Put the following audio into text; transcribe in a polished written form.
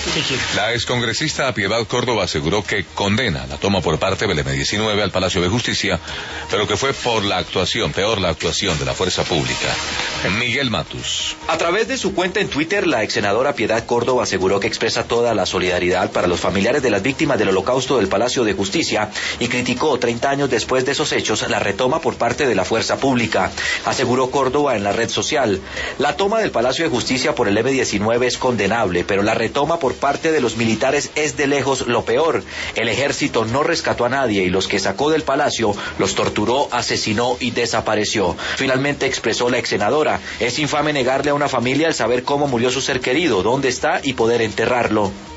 La excongresista Piedad Córdoba aseguró que condena la toma por parte del M-19 al Palacio de Justicia, pero que fue por la actuación, peor la actuación de la fuerza pública. Miguel Matus. A través de su cuenta en Twitter, la ex senadora Piedad Córdoba aseguró que expresa toda la solidaridad para los familiares de las víctimas del Holocausto del Palacio de Justicia y criticó 30 años después de esos hechos la retoma por parte de la fuerza pública. Aseguró Córdoba en la red social: la toma del Palacio de Justicia por el M-19 es condenable, pero la retoma por parte de los militares es de lejos lo peor. El ejército no rescató a nadie y los que sacó del palacio los torturó, asesinó y desapareció. Finalmente expresó la ex senadora: es infame negarle a una familia el saber cómo murió su ser querido, dónde está y poder enterrarlo.